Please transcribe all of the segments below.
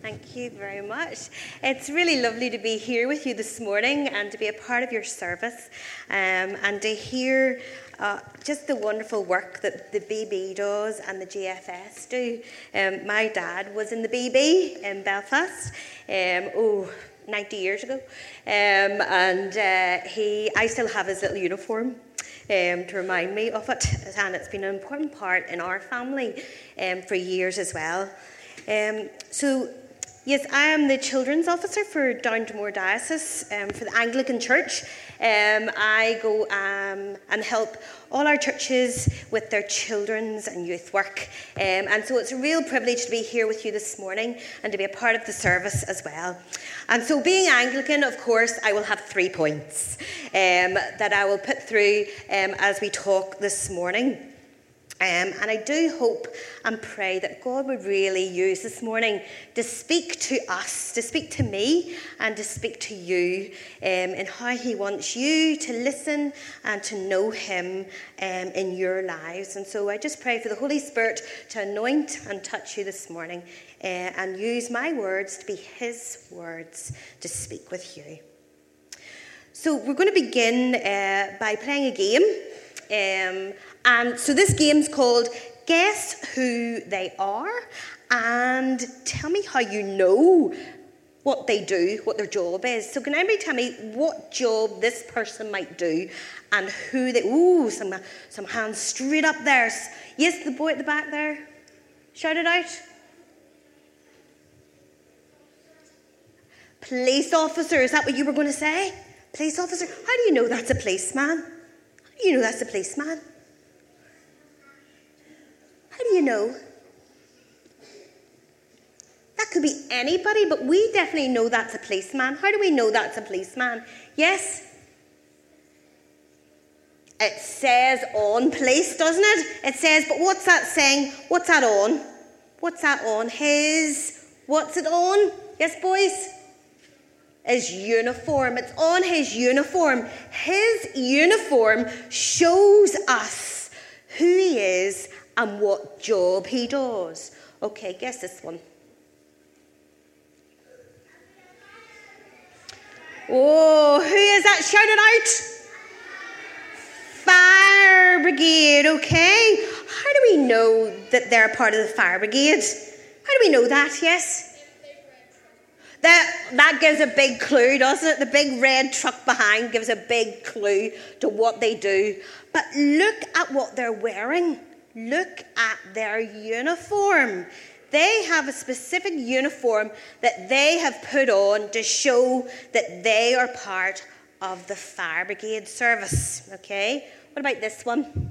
Thank you very much. It's really lovely to be here with you this morning and to be a part of your service and to hear just the wonderful work that the BB does and the GFS do. My dad was in the BB in Belfast, 90 years ago, I still have his little uniform to remind me of it, and it's been an important part in our family for years as well. Yes, I am the children's officer for Down-to-Moor Diocese for the Anglican Church. I go and help all our churches with their children's and youth work. And so it's a real privilege to be here with you this morning and to be a part of the service as well. And so being Anglican, of course, I will have 3 points that I will put through as we talk this morning. And I do hope and pray that God would really use this morning to speak to us, to speak to me, and to speak to you in how he wants you to listen and to know him in your lives. And so I just pray for the Holy Spirit to anoint and touch you this morning and use my words to be his words to speak with you. So we're going to begin by playing a game. And so this game's called Guess Who They Are and Tell Me How You Know What They Do, what their job is. So can anybody tell me what job this person might do and who they... Ooh, some hands straight up there. Yes, the boy at the back there. Shout it out. Police officer, is that what you were going to say? Police officer. How do you know that's a policeman? How do you know that's a policeman? How do you know? That could be anybody, but we definitely know that's a policeman. How do we know that's a policeman? Yes? It says on police, doesn't it? It says, but what's that saying? What's that on? What's that on? What's it on? Yes, boys? His uniform. It's on his uniform. His uniform shows us who he is and what job he does. Okay, guess this one. Oh, who is that? Shout it out. Fire brigade, okay. How do we know that they're part of the fire brigade? How do we know that, yes? That gives a big clue, doesn't it? The big red truck behind gives a big clue to what they do. But look at what they're wearing. Look at their uniform. They have a specific uniform that they have put on to show that they are part of the fire brigade service. Okay? What about this one?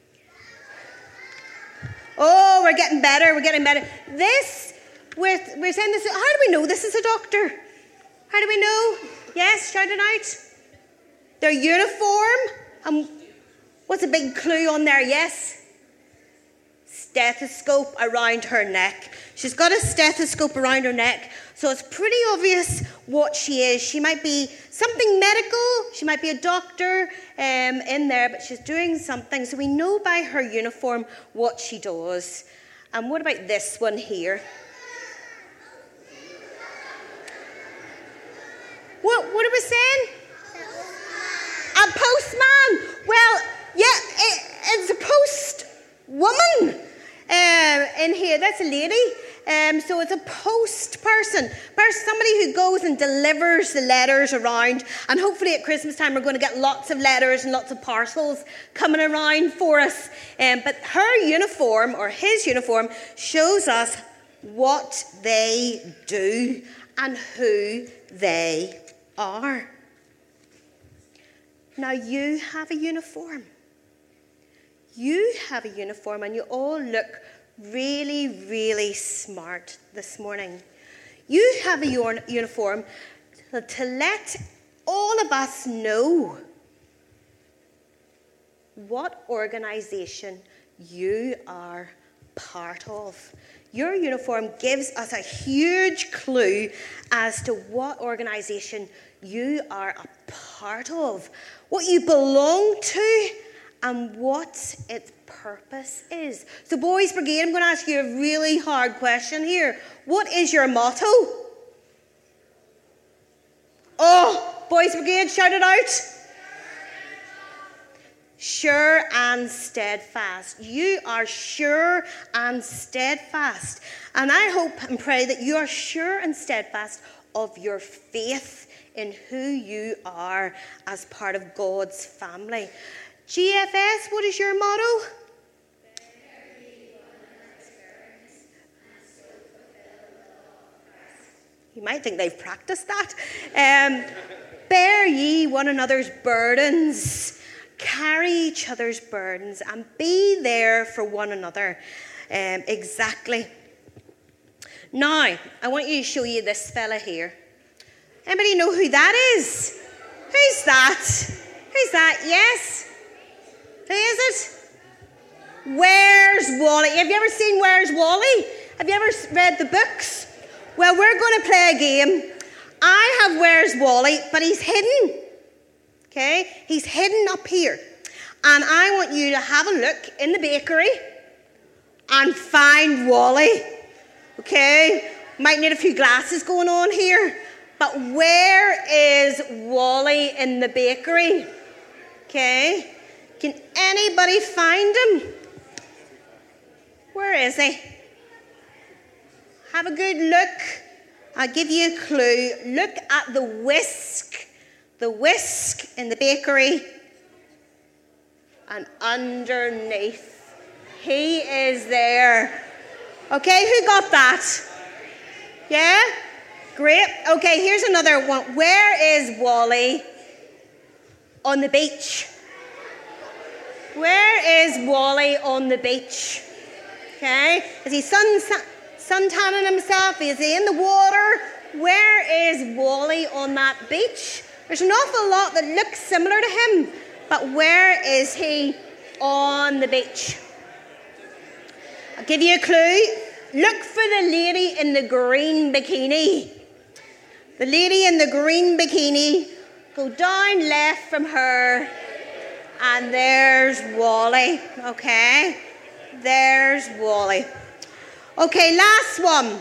Oh, we're getting better. We're getting better. We're saying this. How do we know this is a doctor? How do we know? Yes, shout it out. Their uniform. What's a big clue on there? Yes. Stethoscope around her neck. She's got a stethoscope around her neck, so it's pretty obvious what she is. She might be something medical. She might be a doctor in there, but she's doing something. So we know by her uniform what she does. And what about this one here? What are we saying? A postman. Well, yeah, it's a postwoman in here. That's a lady. So it's a post person. Somebody who goes and delivers the letters around. And hopefully at Christmas time we're going to get lots of letters and lots of parcels coming around for us. But her uniform, or his uniform, shows us what they do and who they are. Now you have a uniform. You have a uniform and you all look really, really smart this morning. You have a uniform to let all of us know what organisation you are part of. Your uniform gives us a huge clue as to what organisation you are a part of, what you belong to, and what it's purpose is. So Boys Brigade, I'm going to ask you a really hard question here. What is your motto? Oh, Boys Brigade, shout it out. Sure and steadfast. You are sure and steadfast. And I hope and pray that you are sure and steadfast of your faith in who you are as part of God's family. GFS, what is your motto? You might think they've practiced that. Bear ye one another's burdens. Carry each other's burdens and be there for one another. Exactly. Now, I want you to show you this fella here. Anybody know who that is? Who's that? Who's that? Yes? Who is it? Where's Wally? Have you ever seen Where's Wally? Have you ever read the books? Well, we're going to play a game. I have Where's Wally, but he's hidden. Okay? He's hidden up here. And I want you to have a look in the bakery and find Wally. Okay? Might need a few glasses going on here. But where is Wally in the bakery? Okay? Can anybody find him? Where is he? Have a good look. I'll give you a clue. Look at the whisk. The whisk in the bakery. And underneath, he is there. Okay, who got that? Yeah? Great. Okay, here's another one. Where is Wally on the beach? Where is Wally on the beach? Okay, is he sun-tanning himself? Is he in the water? Where is Wally on that beach? There's an awful lot that looks similar to him, but where is he on the beach? I'll give you a clue. Look for the lady in the green bikini. The lady in the green bikini. Go down left from her, and there's Wally. Okay, there's Wally. Okay, last one.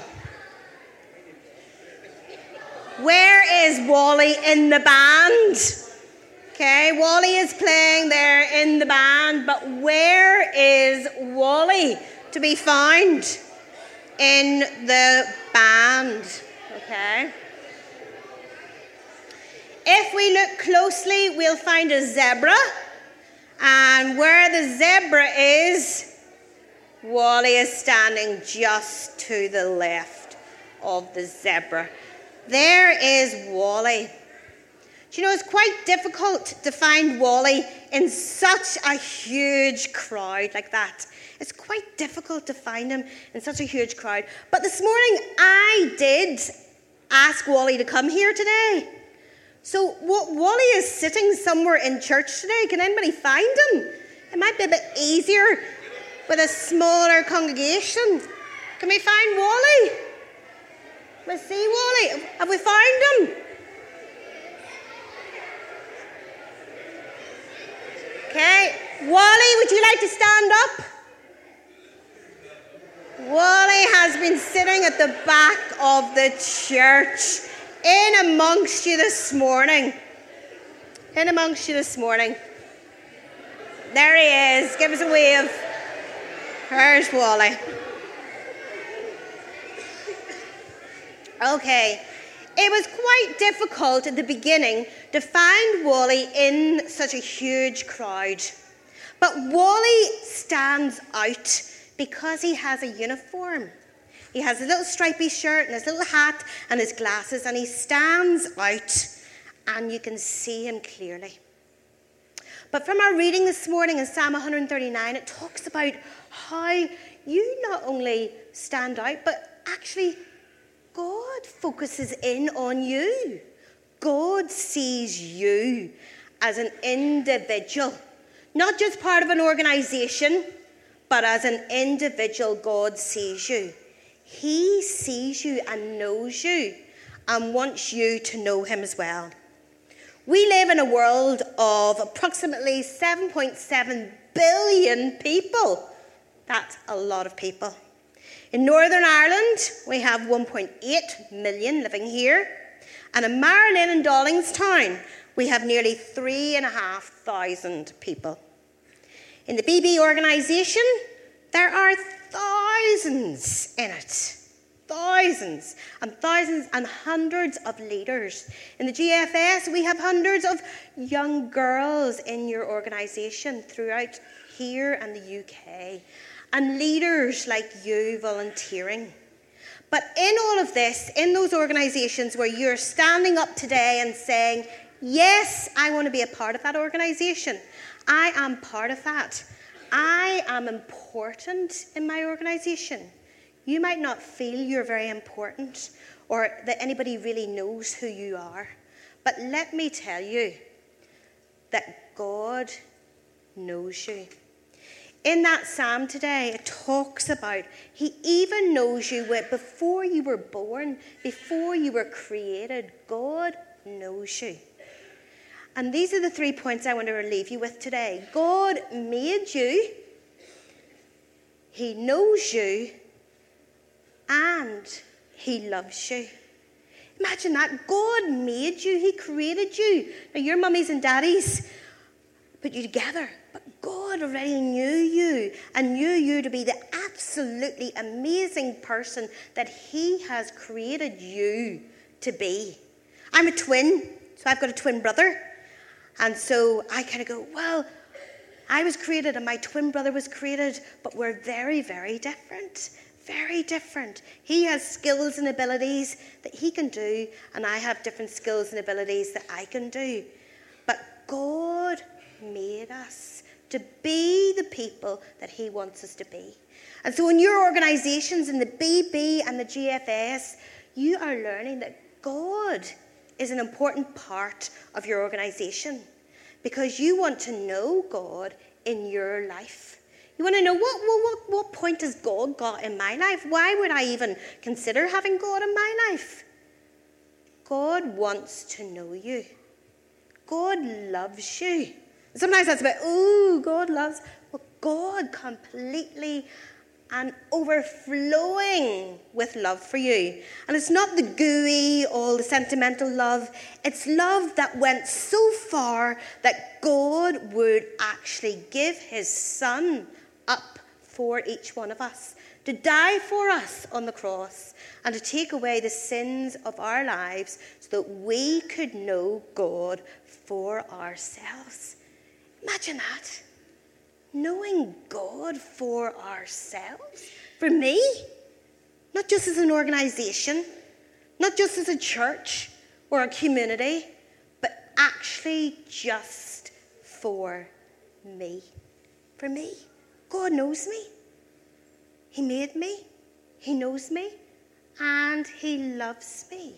Where is Wally in the band? Okay, Wally is playing there in the band, but where is Wally to be found in the band? Okay. If we look closely, we'll find a zebra, and where the zebra is, Wally is standing just to the left of the zebra. There is Wally. Do you know, it's quite difficult to find Wally in such a huge crowd like that. It's quite difficult to find him in such a huge crowd. But this morning, I did ask Wally to come here today. So Wally is sitting somewhere in church today. Can anybody find him? It might be a bit easier with a smaller congregation. Can we find Wally? We see Wally. Have we found him? Okay. Wally, would you like to stand up? Wally has been sitting at the back of the church in amongst you this morning. In amongst you this morning. There he is. Give us a wave. There's Wally. Okay. It was quite difficult at the beginning to find Wally in such a huge crowd. But Wally stands out because he has a uniform. He has a little stripy shirt and his little hat and his glasses, and he stands out, and you can see him clearly. But from our reading this morning in Psalm 139, it talks about how you not only stand out, but actually God focuses in on you. God sees you as an individual, not just part of an organization, but as an individual. God sees you. He sees you and knows you and wants you to know him as well. We live in a world of approximately 7.7 billion people. That's a lot of people. In Northern Ireland, we have 1.8 million living here. And in Marilyn and Dollingstown, we have nearly 3,500 people. In the BB organisation, there are thousands in it. Thousands and hundreds of leaders. In the GFS, we have hundreds of young girls in your organisation throughout here and the UK. And leaders like you volunteering. But in all of this, in those organisations where you're standing up today and saying, yes, I want to be a part of that organisation. I am part of that. I am important in my organisation. You might not feel you're very important or that anybody really knows who you are. But let me tell you that God knows you. In that psalm today, it talks about he even knows you before you were born, before you were created. God knows you. And these are the 3 points I want to leave you with today. God made you, he knows you, and he loves you. Imagine that. God made you. He created you. Now, your mummies and daddies put you together. But God already knew you and knew you to be the absolutely amazing person that he has created you to be. I'm a twin, so I've got a twin brother. And so I kind of go, well, I was created and my twin brother was created, but we're very, very different. Very different. He has skills and abilities that he can do, and I have different skills and abilities that I can do. But God made us to be the people that he wants us to be. And so in your organisations, in the BB and the GFS, you are learning that God is an important part of your organisation because you want to know God in your life. You want to know what point has God got in my life? Why would I even consider having God in my life? God wants to know you. God loves you. Sometimes that's about, God loves. Well, God completely and overflowing with love for you. And it's not the gooey, all the sentimental love. It's love that went so far that God would actually give his son up for each one of us, to die for us on the cross and to take away the sins of our lives so that we could know God for ourselves. Imagine that. Knowing God for ourselves. For me. Not just as an organisation. Not just as a church or a community. But actually just for me. For me. God knows me. He made me. He knows me. And he loves me.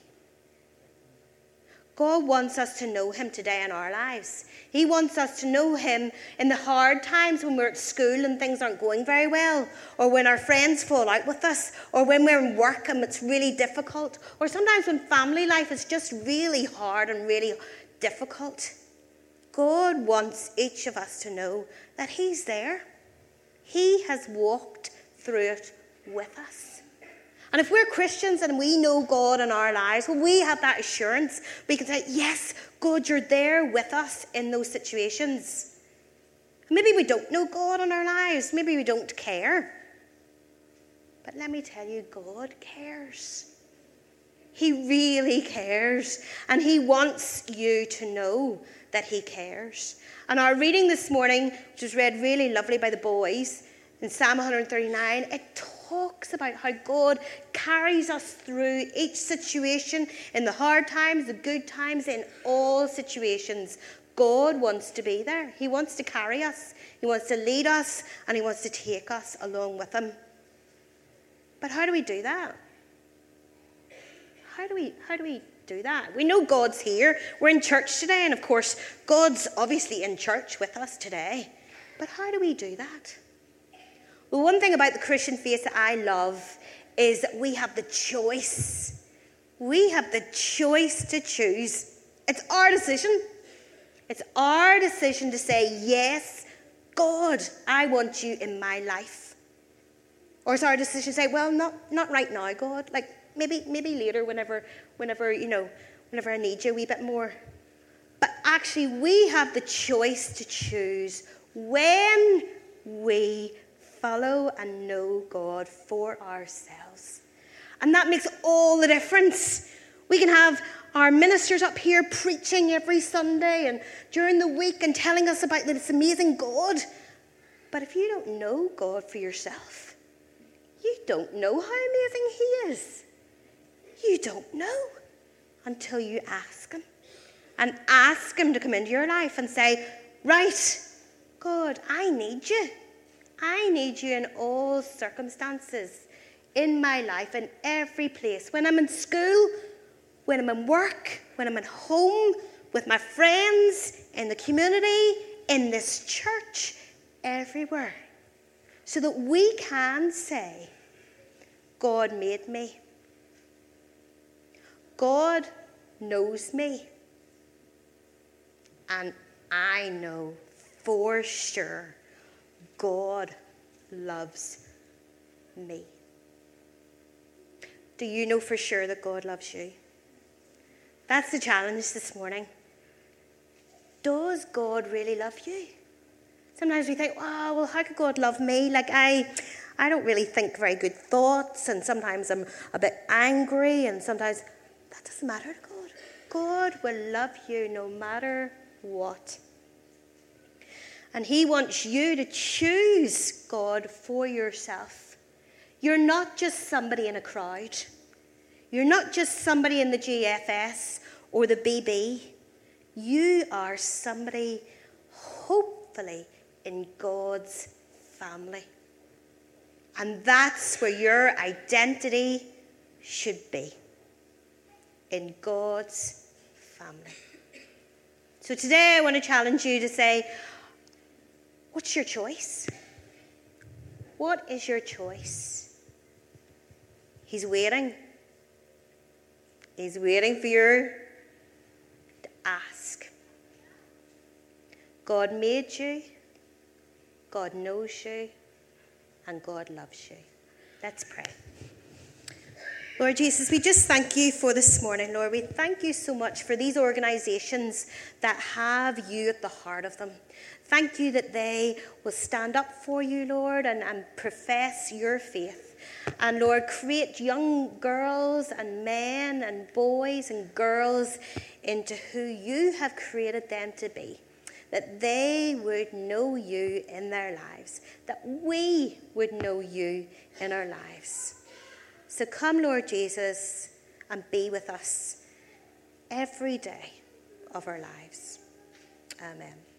God wants us to know him today in our lives. He wants us to know him in the hard times when we're at school and things aren't going very well, or when our friends fall out with us, or when we're in work and it's really difficult, or sometimes when family life is just really hard and really difficult. God wants each of us to know that he's there. He has walked through it with us. And if we're Christians and we know God in our lives, well, we have that assurance. We can say, yes, God, you're there with us in those situations. Maybe we don't know God in our lives. Maybe we don't care. But let me tell you, God cares. He really cares. And he wants you to know that he cares. And our reading this morning, which was read really lovely by the boys, in Psalm 139, it talks about how God carries us through each situation, in the hard times, the good times, in all situations. God wants to be there. He wants to carry us. He wants to lead us, and he wants to take us along with him. But how do we do that? How do we do that? We know God's here. We're in church today, and of course, God's obviously in church with us today. But how do we do that? Well, one thing about the Christian faith that I love is that we have the choice. We have the choice to choose. It's our decision. It's our decision to say, yes, God, I want you in my life. Or is our decision to say, well, not right now, God. Like maybe later whenever I need you a wee bit more. But actually we have the choice to choose when we follow and know God for ourselves. And that makes all the difference. We can have our ministers up here preaching every Sunday and during the week and telling us about this amazing God. But if you don't know God for yourself, you don't know how amazing he is. You don't know until you ask him. And ask him to come into your life and say, right, God, I need you. I need you in all circumstances in my life, in every place. When I'm in school, when I'm in work, when I'm at home, with my friends, in the community, in this church, everywhere. So that we can say, God made me. God knows me. And I know for sure God loves me. Do you know for sure that God loves you? That's the challenge this morning. Does God really love you? Sometimes we think, oh, well, how could God love me? Like, I don't really think very good thoughts, and sometimes I'm a bit angry, and sometimes that doesn't matter to God. God will love you no matter what. And he wants you to choose God for yourself. You're not just somebody in a crowd. You're not just somebody in the GFS or the BB. You are somebody, hopefully, in God's family. And that's where your identity should be. In God's family. So today I want to challenge you to say, what's your choice? What is your choice? He's waiting. He's waiting for you to ask. God made you. God knows you. And God loves you. Let's pray. Lord Jesus, we just thank you for this morning, Lord. We thank you so much for these organisations that have you at the heart of them. Thank you that they will stand up for you, Lord, and profess your faith. And Lord, create young girls and men and boys and girls into who you have created them to be. That they would know you in their lives. That we would know you in our lives. So come, Lord Jesus, and be with us every day of our lives. Amen.